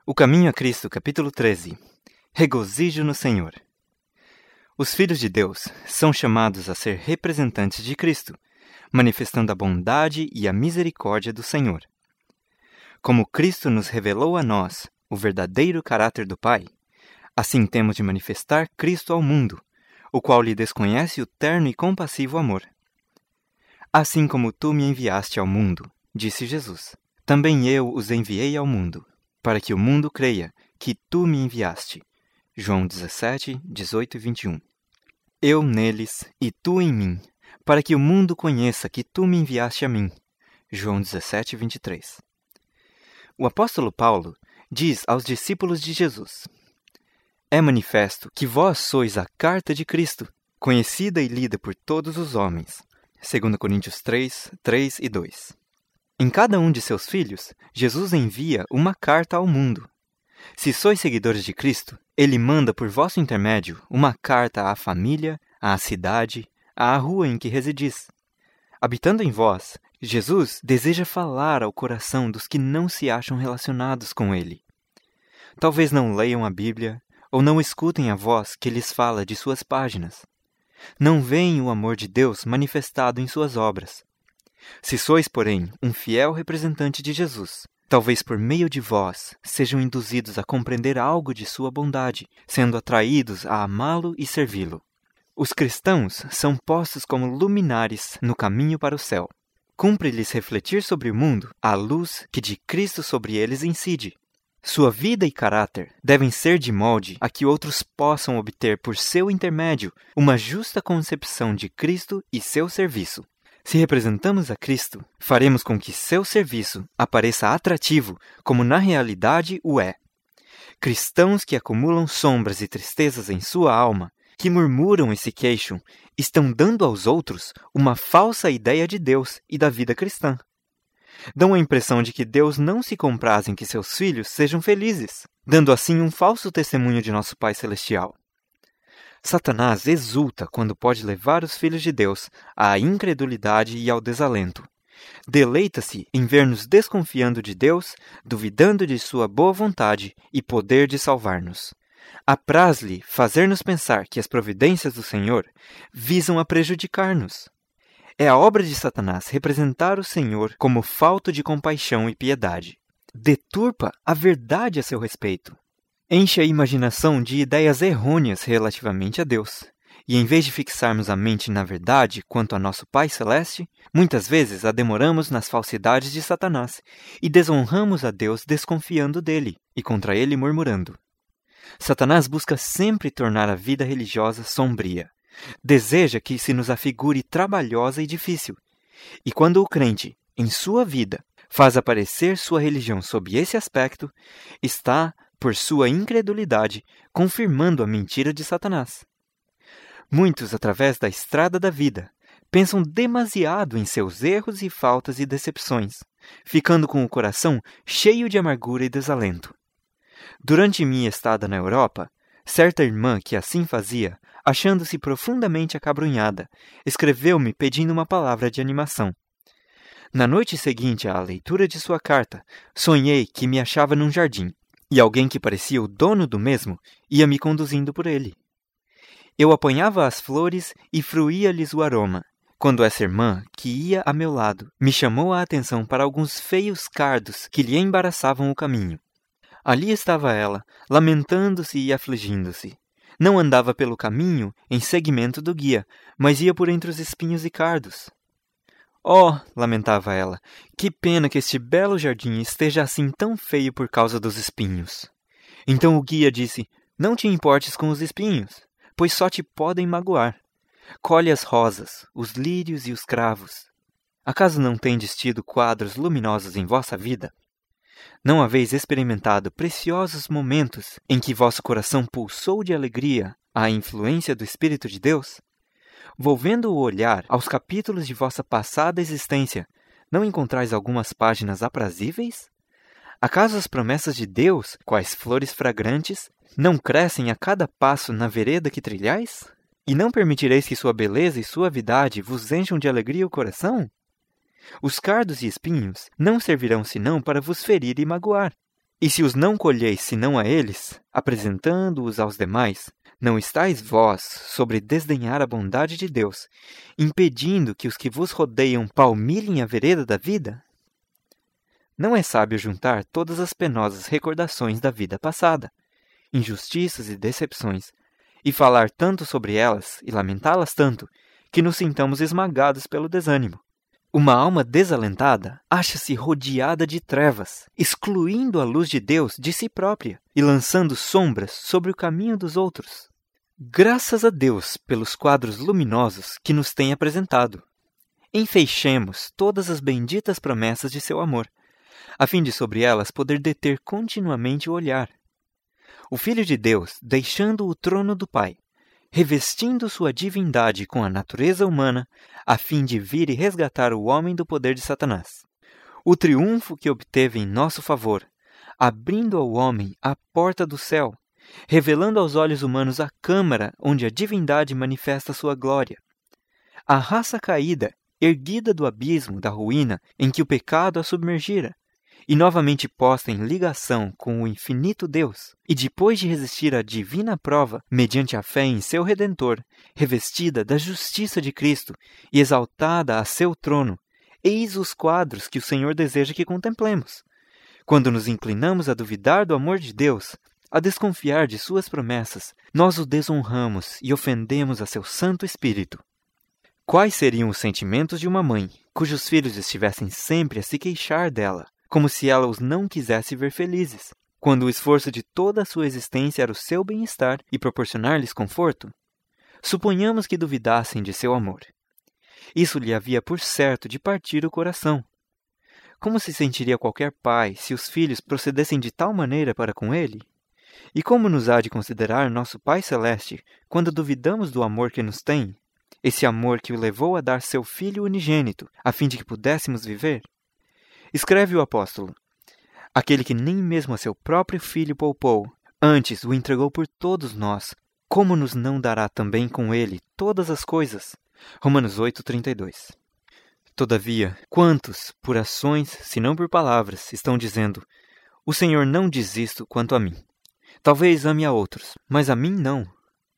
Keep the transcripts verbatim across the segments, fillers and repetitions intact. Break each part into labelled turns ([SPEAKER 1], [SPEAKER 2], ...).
[SPEAKER 1] O Caminho a Cristo, capítulo treze. Regozijo no Senhor. Os filhos de Deus são chamados a ser representantes de Cristo, manifestando a bondade e a misericórdia do Senhor. Como Cristo nos revelou a nós o verdadeiro caráter do Pai, assim temos de manifestar Cristo ao mundo, o qual lhe desconhece o terno e compassivo amor. Assim como tu me enviaste ao mundo, disse Jesus, também eu os enviei ao mundo, para que o mundo creia que tu me enviaste. João dezessete, dezoito e vinte e um. Eu neles e tu em mim, para que o mundo conheça que tu me enviaste a mim. João dezessete, vinte e três. O apóstolo Paulo diz aos discípulos de Jesus: É manifesto que vós sois a carta de Cristo, conhecida e lida por todos os homens. dois Coríntios três, três e dois. Em cada um de seus filhos, Jesus envia uma carta ao mundo. Se sois seguidores de Cristo, Ele manda por vosso intermédio uma carta à família, à cidade, à rua em que residis. Habitando em vós, Jesus deseja falar ao coração dos que não se acham relacionados com Ele. Talvez não leiam a Bíblia, ou não escutem a voz que lhes fala de suas páginas. Não veem o amor de Deus manifestado em suas obras. Se sois, porém, um fiel representante de Jesus, talvez por meio de vós sejam induzidos a compreender algo de sua bondade, sendo atraídos a amá-lo e servi-lo. Os cristãos são postos como luminares no caminho para o céu. Cumpre-lhes refletir sobre o mundo a luz que de Cristo sobre eles incide. Sua vida e caráter devem ser de molde a que outros possam obter por seu intermédio uma justa concepção de Cristo e seu serviço. Se representamos a Cristo, faremos com que seu serviço apareça atrativo, como na realidade o é. Cristãos que acumulam sombras e tristezas em sua alma, que murmuram e se queixam, estão dando aos outros uma falsa ideia de Deus e da vida cristã. Dão a impressão de que Deus não se compraz em que seus filhos sejam felizes, dando assim um falso testemunho de nosso Pai Celestial. Satanás exulta quando pode levar os filhos de Deus à incredulidade e ao desalento. Deleita-se em ver-nos desconfiando de Deus, duvidando de sua boa vontade e poder de salvar-nos. Apraz-lhe fazer-nos pensar que as providências do Senhor visam a prejudicar-nos. É a obra de Satanás representar o Senhor como falto de compaixão e piedade. Deturpa a verdade a seu respeito. Enche a imaginação de ideias errôneas relativamente a Deus. E em vez de fixarmos a mente na verdade quanto a nosso Pai Celeste, muitas vezes a demoramos nas falsidades de Satanás e desonramos a Deus desconfiando dele e contra ele murmurando. Satanás busca sempre tornar a vida religiosa sombria. Deseja que se nos afigure trabalhosa e difícil. E quando o crente, em sua vida, faz aparecer sua religião sob esse aspecto, está, por sua incredulidade, confirmando a mentira de Satanás. Muitos, através da estrada da vida, pensam demasiado em seus erros e faltas e decepções, ficando com o coração cheio de amargura e desalento. Durante minha estada na Europa, certa irmã que assim fazia, achando-se profundamente acabrunhada, escreveu-me pedindo uma palavra de animação. Na noite seguinte à leitura de sua carta, sonhei que me achava num jardim, e alguém que parecia o dono do mesmo ia me conduzindo por ele. Eu apanhava as flores e fruía-lhes o aroma, quando essa irmã, que ia a meu lado, me chamou a atenção para alguns feios cardos que lhe embaraçavam o caminho. Ali estava ela, lamentando-se e afligindo-se. Não andava pelo caminho em seguimento do guia, mas ia por entre os espinhos e cardos. Oh, lamentava ela, que pena que este belo jardim esteja assim tão feio por causa dos espinhos. Então o guia disse: Não te importes com os espinhos, pois só te podem magoar. Colhe as rosas, os lírios e os cravos. Acaso não tendes tido quadros luminosos em vossa vida? Não haveis experimentado preciosos momentos em que vosso coração pulsou de alegria à influência do Espírito de Deus? Volvendo o olhar aos capítulos de vossa passada existência, não encontrais algumas páginas aprazíveis? Acaso as promessas de Deus, quais flores fragrantes, não crescem a cada passo na vereda que trilhais? E não permitireis que sua beleza e suavidade vos encham de alegria o coração? Os cardos e espinhos não servirão senão para vos ferir e magoar. E se os não colheis senão a eles, apresentando-os aos demais, não estáis vós sobre desdenhar a bondade de Deus, impedindo que os que vos rodeiam palmilhem a vereda da vida? Não é sábio juntar todas as penosas recordações da vida passada, injustiças e decepções, e falar tanto sobre elas e lamentá-las tanto, que nos sintamos esmagados pelo desânimo. Uma alma desalentada acha-se rodeada de trevas, excluindo a luz de Deus de si própria e lançando sombras sobre o caminho dos outros. Graças a Deus pelos quadros luminosos que nos tem apresentado. Enfeixemos todas as benditas promessas de seu amor, a fim de sobre elas poder deter continuamente o olhar. O Filho de Deus, deixando o trono do Pai, revestindo sua divindade com a natureza humana, a fim de vir e resgatar o homem do poder de Satanás. O triunfo que obteve em nosso favor, abrindo ao homem a porta do céu, revelando aos olhos humanos a câmara onde a divindade manifesta sua glória. A raça caída, erguida do abismo da ruína em que o pecado a submergira, e novamente posta em ligação com o infinito Deus, e depois de resistir à divina prova, mediante a fé em seu Redentor, revestida da justiça de Cristo e exaltada a seu trono, eis os quadros que o Senhor deseja que contemplemos. Quando nos inclinamos a duvidar do amor de Deus, a desconfiar de suas promessas, nós o desonramos e ofendemos a seu Santo Espírito. Quais seriam os sentimentos de uma mãe, cujos filhos estivessem sempre a se queixar dela, como se ela os não quisesse ver felizes, quando o esforço de toda a sua existência era o seu bem-estar e proporcionar-lhes conforto? Suponhamos que duvidassem de seu amor. Isso lhe havia por certo de partir o coração. Como se sentiria qualquer pai se os filhos procedessem de tal maneira para com ele? E como nos há de considerar nosso Pai Celeste quando duvidamos do amor que nos tem, esse amor que o levou a dar seu Filho unigênito, a fim de que pudéssemos viver? Escreve o apóstolo: aquele que nem mesmo a seu próprio Filho poupou, antes o entregou por todos nós, como nos não dará também com ele todas as coisas? Romanos oito, trinta e dois. Todavia, quantos, por ações, se não por palavras, estão dizendo: o Senhor não diz isto quanto a mim. Talvez ame a outros, mas a mim não.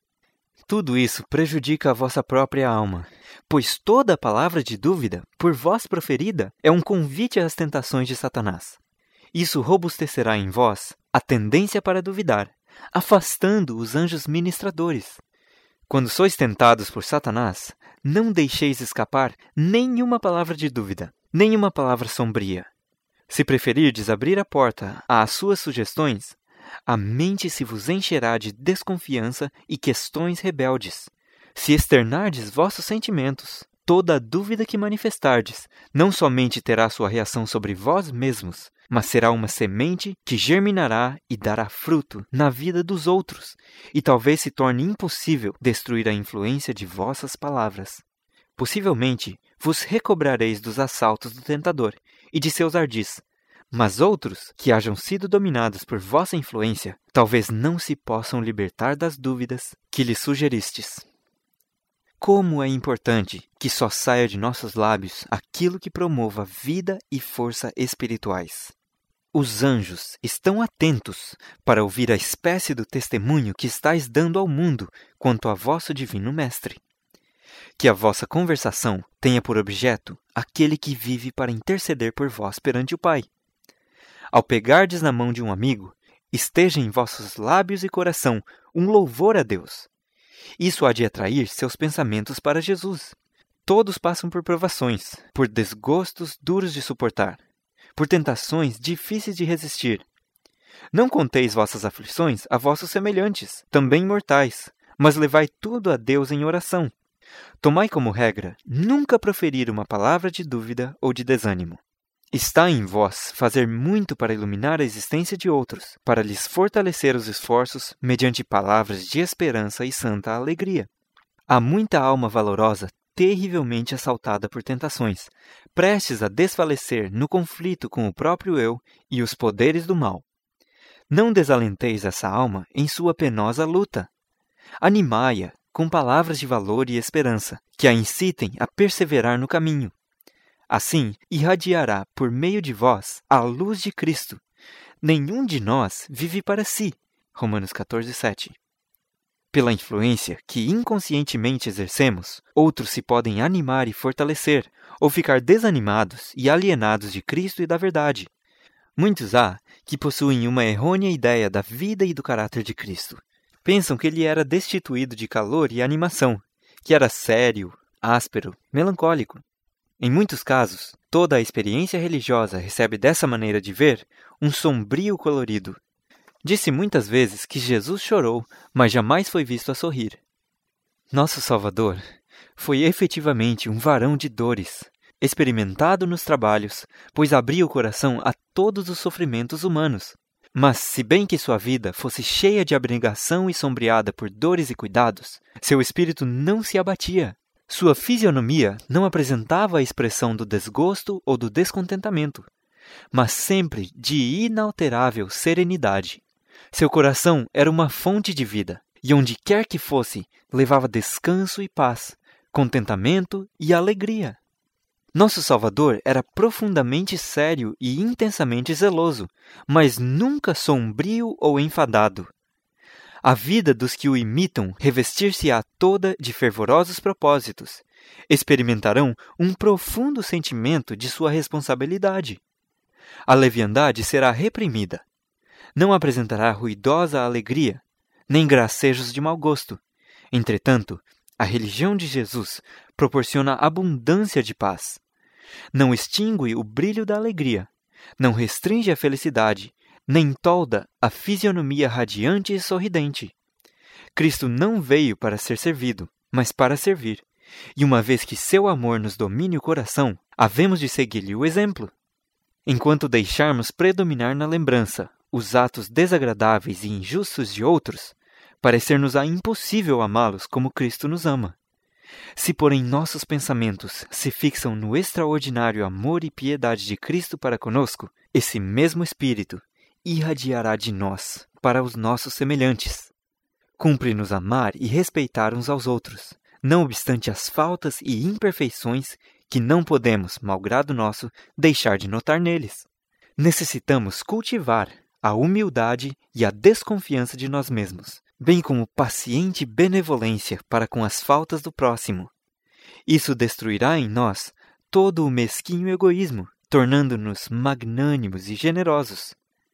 [SPEAKER 1] Tudo isso prejudica a vossa própria alma, pois toda palavra de dúvida, por vós proferida, é um convite às tentações de Satanás. Isso robustecerá em vós a tendência para duvidar, afastando os anjos ministradores. Quando sois tentados por Satanás, não deixeis escapar nenhuma palavra de dúvida, nenhuma palavra sombria. Se preferirdes abrir a porta às suas sugestões, a mente se vos encherá de desconfiança e questões rebeldes. Se externardes vossos sentimentos, toda a dúvida que manifestardes não somente terá sua reação sobre vós mesmos, mas será uma semente que germinará e dará fruto na vida dos outros, e talvez se torne impossível destruir a influência de vossas palavras. Possivelmente vos recobrareis dos assaltos do tentador e de seus ardis, mas outros, que hajam sido dominados por vossa influência, talvez não se possam libertar das dúvidas que lhes sugeristes. Como é importante que só saia de nossos lábios aquilo que promova vida e força espirituais. Os anjos estão atentos para ouvir a espécie do testemunho que estáis dando ao mundo quanto a vosso divino Mestre. Que a vossa conversação tenha por objeto aquele que vive para interceder por vós perante o Pai. Ao pegardes na mão de um amigo, esteja em vossos lábios e coração um louvor a Deus. Isso há de atrair seus pensamentos para Jesus. Todos passam por provações, por desgostos duros de suportar, por tentações difíceis de resistir. Não conteis vossas aflições a vossos semelhantes, também mortais, mas levai tudo a Deus em oração. Tomai como regra nunca proferir uma palavra de dúvida ou de desânimo. Está em vós fazer muito para iluminar a existência de outros, para lhes fortalecer os esforços mediante palavras de esperança e santa alegria. Há muita alma valorosa terrivelmente assaltada por tentações, prestes a desfalecer no conflito com o próprio eu e os poderes do mal. Não desalenteis essa alma em sua penosa luta. Animai-a com palavras de valor e esperança, que a incitem a perseverar no caminho. Assim, irradiará por meio de vós a luz de Cristo, nenhum de nós vive para si. Romanos quatorze, sete. Pela influência que inconscientemente exercemos, outros se podem animar e fortalecer, ou ficar desanimados e alienados de Cristo e da verdade. Muitos há que possuem uma errônea ideia da vida e do caráter de Cristo. Pensam que ele era destituído de calor e animação, que era sério, áspero, melancólico. Em muitos casos, toda a experiência religiosa recebe dessa maneira de ver um sombrio colorido. Disse muitas vezes que Jesus chorou, mas jamais foi visto a sorrir. Nosso Salvador foi efetivamente um varão de dores, experimentado nos trabalhos, pois abria o coração a todos os sofrimentos humanos. Mas, se bem que sua vida fosse cheia de abnegação e sombreada por dores e cuidados, seu espírito não se abatia. Sua fisionomia não apresentava a expressão do desgosto ou do descontentamento, mas sempre de inalterável serenidade. Seu coração era uma fonte de vida, e onde quer que fosse, levava descanso e paz, contentamento e alegria. Nosso Salvador era profundamente sério e intensamente zeloso, mas nunca sombrio ou enfadado. A vida dos que o imitam revestir-se-á toda de fervorosos propósitos. Experimentarão um profundo sentimento de sua responsabilidade. A leviandade será reprimida. Não apresentará ruidosa alegria, nem gracejos de mau gosto. Entretanto, a religião de Jesus proporciona abundância de paz. Não extingue o brilho da alegria, não restringe a felicidade, nem tolda a fisionomia radiante e sorridente. Cristo não veio para ser servido, mas para servir. E uma vez que seu amor nos domine o coração, havemos de seguir-lhe o exemplo. Enquanto deixarmos predominar na lembrança os atos desagradáveis e injustos de outros, parecer-nos-á impossível amá-los como Cristo nos ama. Se, porém, nossos pensamentos se fixam no extraordinário amor e piedade de Cristo para conosco, esse mesmo Espírito irradiará de nós para os nossos semelhantes. Cumpre-nos amar e respeitar uns aos outros, não obstante as faltas e imperfeições que não podemos, malgrado nosso, deixar de notar neles. Necessitamos cultivar a humildade e a desconfiança de nós mesmos, bem como paciente benevolência para com as faltas do próximo. Isso destruirá em nós todo o mesquinho egoísmo, tornando-nos magnânimos e generosos.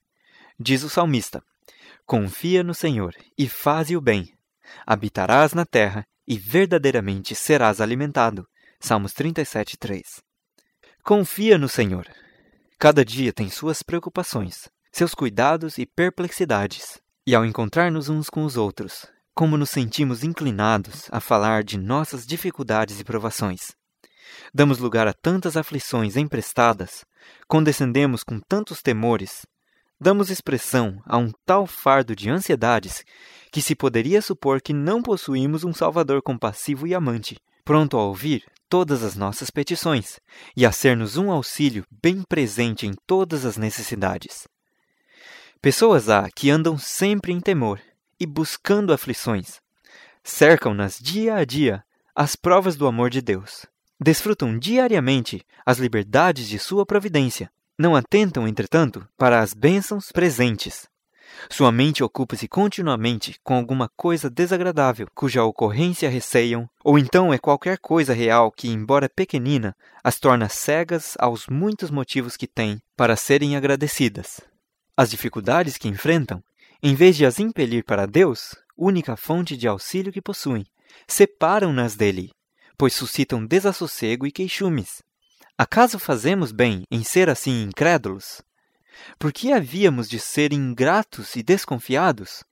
[SPEAKER 1] Diz o salmista: confia no Senhor e faze o bem. Habitarás na terra e verdadeiramente serás alimentado. Salmos trinta e sete, três. Confia no Senhor. Cada dia tem suas preocupações, seus cuidados e perplexidades. E ao encontrar-nos uns com os outros, como nos sentimos inclinados a falar de nossas dificuldades e provações. Damos lugar a tantas aflições emprestadas, condescendemos com tantos temores, damos expressão a um tal fardo de ansiedades que se poderia supor que não possuímos um Salvador compassivo e amante, pronto a ouvir todas as nossas petições e a ser-nos um auxílio bem presente em todas as necessidades. Pessoas há que andam sempre em temor e buscando aflições. Cercam-nas dia a dia as provas do amor de Deus. Desfrutam diariamente as liberdades de sua providência. Não atentam, entretanto, para as bênçãos presentes. Sua mente ocupa-se continuamente com alguma coisa desagradável, cuja ocorrência receiam, ou então é qualquer coisa real que, embora pequenina, as torna cegas aos muitos motivos que têm para serem agradecidas. As dificuldades que enfrentam, em vez de as impelir para Deus, única fonte de auxílio que possuem, separam-nas dele, pois suscitam desassossego e queixumes. Acaso fazemos bem em ser assim incrédulos? Por que havíamos de ser ingratos e desconfiados?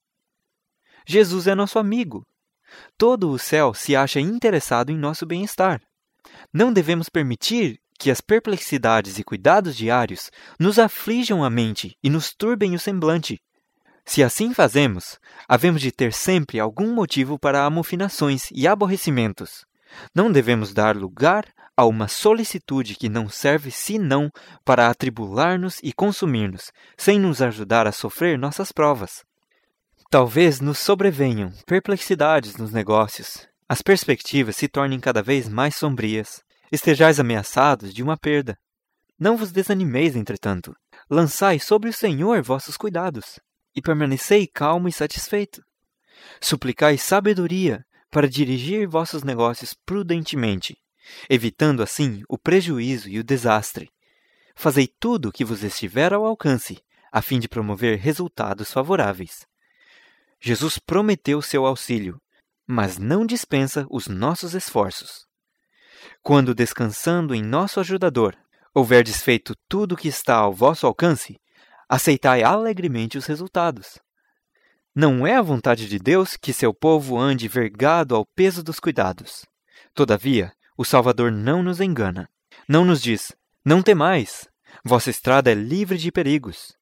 [SPEAKER 1] Jesus é nosso amigo. Todo o céu se acha interessado em nosso bem-estar. Não devemos permitir que as perplexidades e cuidados diários nos aflijam a mente e nos turbem o semblante. Se assim fazemos, havemos de ter sempre algum motivo para amofinações e aborrecimentos. Não devemos dar lugar a uma solicitude que não serve senão para atribular-nos e consumir-nos, sem nos ajudar a sofrer nossas provas. Talvez nos sobrevenham perplexidades nos negócios, as perspectivas se tornem cada vez mais sombrias, estejais ameaçados de uma perda. Não vos desanimeis, entretanto. lançai sobre o Senhor vossos cuidados, e permanecei calmo e satisfeito. Suplicai sabedoria para dirigir vossos negócios prudentemente, evitando assim o prejuízo e o desastre. Fazei tudo o que vos estiver ao alcance, a fim de promover resultados favoráveis. Jesus prometeu seu auxílio, mas não dispensa os nossos esforços. Quando, descansando em nosso ajudador, houverdes feito tudo o que está ao vosso alcance, aceitai alegremente os resultados. Não é a vontade de Deus que seu povo ande vergado ao peso dos cuidados. Todavia, o Salvador não nos engana. Não nos diz, não temais, vossa estrada é livre de perigos.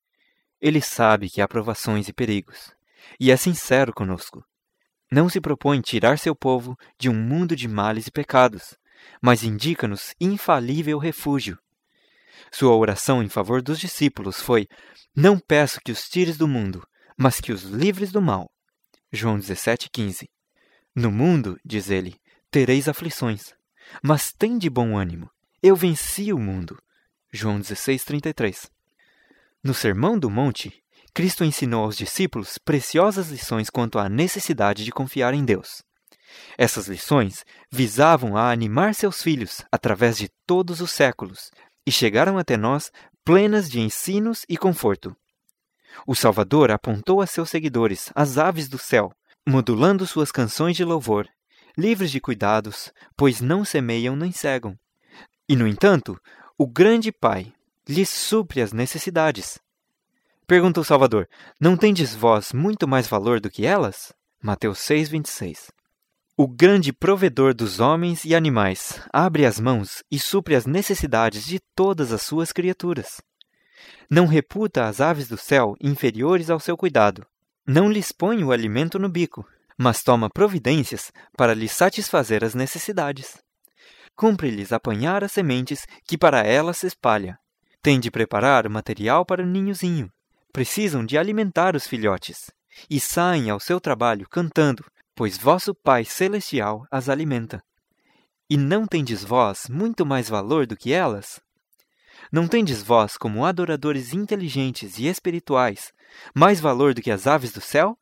[SPEAKER 1] Ele sabe que há provações e perigos, e é sincero conosco. Não se propõe tirar seu povo de um mundo de males e pecados, mas indica-nos infalível refúgio. Sua oração em favor dos discípulos foi: não peço que os tires do mundo, mas que os livres do mal. João dezessete, quinze. No mundo, diz ele, tereis aflições, mas tende bom ânimo. Eu venci o mundo. João dezesseis, trinta e três. No Sermão do Monte, Cristo ensinou aos discípulos preciosas lições quanto à necessidade de confiar em Deus. Essas lições visavam a animar seus filhos através de todos os séculos e chegaram até nós plenas de ensinos e conforto. O Salvador apontou a seus seguidores as aves do céu, modulando suas canções de louvor, livres de cuidados, pois não semeiam nem cegam. E, no entanto, o grande Pai lhes supre as necessidades. Pergunta o Salvador: não tendes vós muito mais valor do que elas? Mateus seis, vinte e seis. O grande provedor dos homens e animais abre as mãos e supre as necessidades de todas as suas criaturas. Não reputa as aves do céu inferiores ao seu cuidado. Não lhes põe o alimento no bico, mas toma providências para lhes satisfazer as necessidades. Cumpre-lhes apanhar as sementes que para elas se espalha. Tem de preparar o material para o ninhozinho. Precisam de alimentar os filhotes, e saem ao seu trabalho cantando, pois vosso Pai Celestial as alimenta. E não tendes vós muito mais valor do que elas? Não tendes vós, como adoradores inteligentes e espirituais, mais valor do que as aves do céu?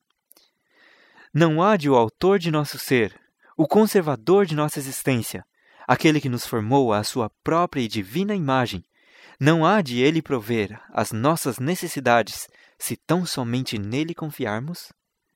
[SPEAKER 1] Não há de o autor de nosso ser, o conservador de nossa existência, aquele que nos formou à sua própria e divina imagem, não há de ele prover as nossas necessidades, se tão somente nele confiarmos?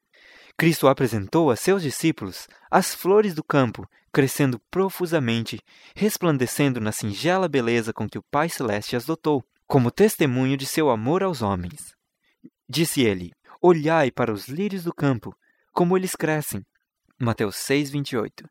[SPEAKER 1] Cristo apresentou a seus discípulos as flores do campo, crescendo profusamente, resplandecendo na singela beleza com que o Pai Celeste as dotou, como testemunho de seu amor aos homens. Disse ele: olhai para os lírios do campo, como eles crescem. Mateus seis, vinte e oito.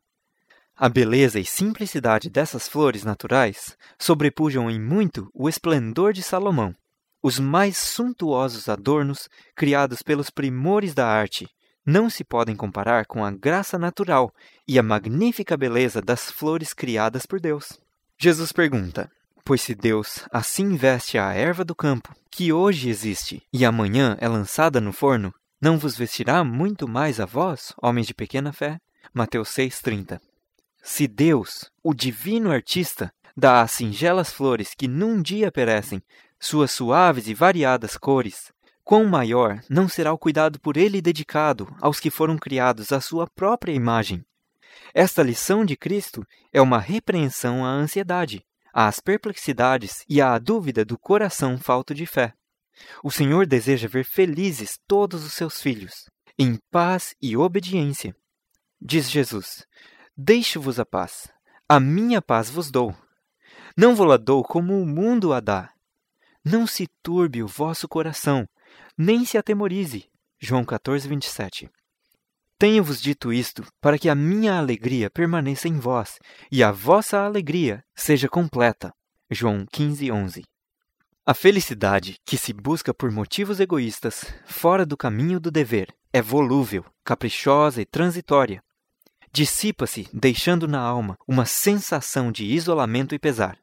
[SPEAKER 1] A beleza e simplicidade dessas flores naturais sobrepujam em muito o esplendor de Salomão. Os mais suntuosos adornos, criados pelos primores da arte, não se podem comparar com a graça natural e a magnífica beleza das flores criadas por Deus. Jesus pergunta: pois se Deus assim veste a erva do campo, que hoje existe e amanhã é lançada no forno, não vos vestirá muito mais a vós, homens de pequena fé? Mateus seis, trinta. Se Deus, o divino artista, dá às singelas flores que num dia perecem suas suaves e variadas cores, quão maior não será o cuidado por ele dedicado aos que foram criados à sua própria imagem? Esta lição de Cristo é uma repreensão à ansiedade, às perplexidades e à dúvida do coração falto de fé. O Senhor deseja ver felizes todos os seus filhos, em paz e obediência. Diz Jesus: deixo-vos a paz, a minha paz vos dou. Não vou-la dou como o mundo a dá. Não se turbe o vosso coração, nem se atemorize. João quatorze, vinte e sete. Tenho-vos dito isto para que a minha alegria permaneça em vós e a vossa alegria seja completa. João quinze, onze. A felicidade que se busca por motivos egoístas, fora do caminho do dever, é volúvel, caprichosa e transitória. Dissipa-se, deixando na alma uma sensação de isolamento e pesar.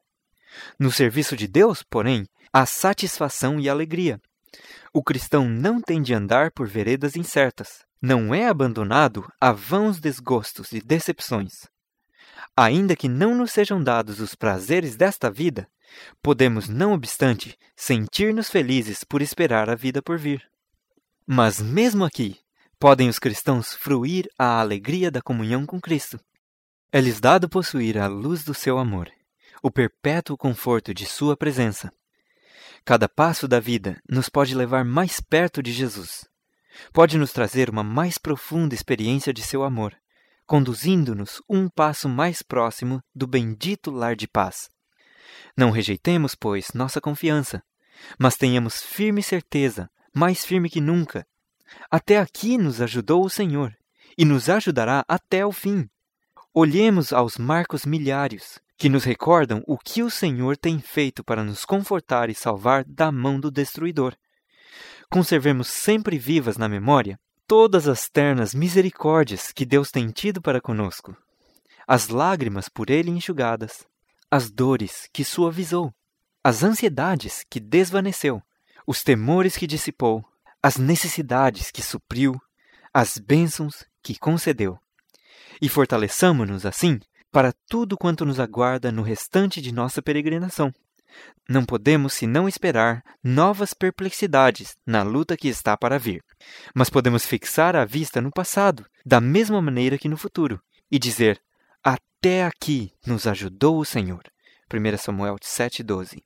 [SPEAKER 1] No serviço de Deus, porém, há satisfação e alegria. O cristão não tem de andar por veredas incertas. Não é abandonado a vãos desgostos e decepções. Ainda que não nos sejam dados os prazeres desta vida, podemos, não obstante, sentir-nos felizes por esperar a vida por vir. Mas mesmo aqui, podem os cristãos fruir a alegria da comunhão com Cristo. É-lhes dado possuir a luz do seu amor, o perpétuo conforto de sua presença. Cada passo da vida nos pode levar mais perto de Jesus. Pode nos trazer uma mais profunda experiência de seu amor, conduzindo-nos um passo mais próximo do bendito lar de paz. Não rejeitemos, pois, nossa confiança, mas tenhamos firme certeza, mais firme que nunca. Até aqui nos ajudou o Senhor, e nos ajudará até o fim. Olhemos aos marcos milhares, que nos recordam o que o Senhor tem feito para nos confortar e salvar da mão do destruidor. Conservemos sempre vivas na memória todas as ternas misericórdias que Deus tem tido para conosco, as lágrimas por Ele enxugadas, as dores que suavizou, as ansiedades que desvaneceu, os temores que dissipou, as necessidades que supriu, as bênçãos que concedeu. E fortaleçamo-nos, assim, para tudo quanto nos aguarda no restante de nossa peregrinação. Não podemos senão esperar novas perplexidades na luta que está para vir. Mas podemos fixar a vista no passado, da mesma maneira que no futuro, e dizer, até aqui nos ajudou o Senhor. primeiro Samuel sete, doze.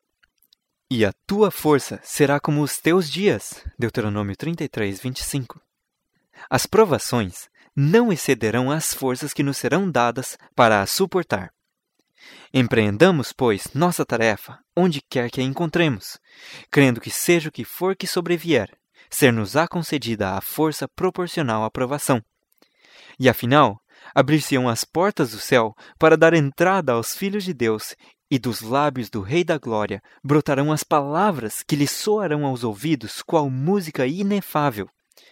[SPEAKER 1] E a tua força será como os teus dias. Deuteronômio trinta e três, vinte e cinco. As provações não excederão as forças que nos serão dadas para as suportar. Empreendamos, pois, nossa tarefa, onde quer que a encontremos, crendo que seja o que for que sobrevier, ser-nos-á concedida a força proporcional à provação. E afinal, abrir-se-ão as portas do céu para dar entrada aos filhos de Deus, e dos lábios do Rei da Glória brotarão as palavras que lhe soarão aos ouvidos qual música inefável.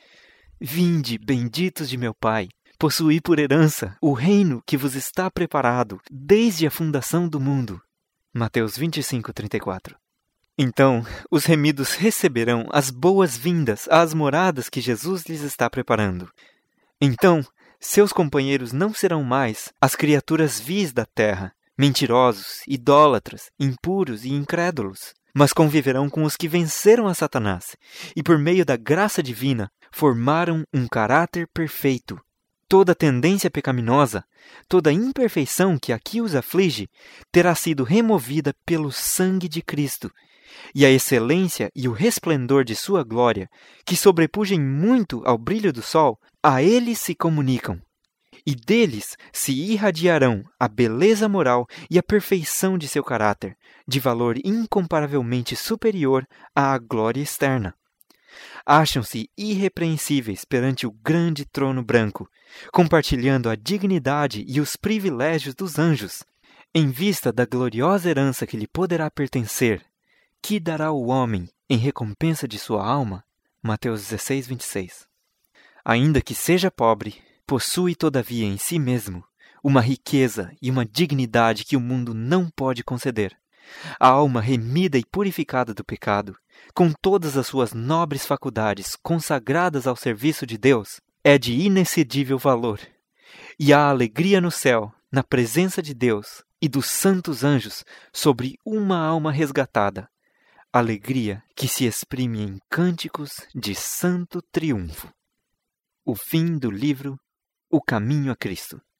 [SPEAKER 1] Vinde, benditos de meu Pai, possuí por herança o reino que vos está preparado desde a fundação do mundo. Mateus vinte e cinco, trinta e quatro. Então, os remidos receberão as boas-vindas às moradas que Jesus lhes está preparando. Então, seus companheiros não serão mais as criaturas vis da terra, mentirosos, idólatras, impuros e incrédulos, mas conviverão com os que venceram a Satanás e, por meio da graça divina, formaram um caráter perfeito. Toda tendência pecaminosa, toda imperfeição que aqui os aflige, terá sido removida pelo sangue de Cristo, e a excelência e o resplendor de sua glória, que sobrepujem muito ao brilho do sol, a eles se comunicam. E deles se irradiarão a beleza moral e a perfeição de seu caráter, de valor incomparavelmente superior à glória externa. Acham-se irrepreensíveis perante o grande trono branco, compartilhando a dignidade e os privilégios dos anjos, em vista da gloriosa herança que lhe poderá pertencer. Que dará o homem em recompensa de sua alma? Mateus dezesseis, vinte e seis. Ainda que seja pobre, possui todavia em si mesmo uma riqueza e uma dignidade que o mundo não pode conceder. A alma remida e purificada do pecado, com todas as suas nobres faculdades consagradas ao serviço de Deus, é de inexcedível valor. E há alegria no céu, na presença de Deus e dos santos anjos sobre uma alma resgatada. Alegria que se exprime em cânticos de santo triunfo. O fim do livro O Caminho a Cristo.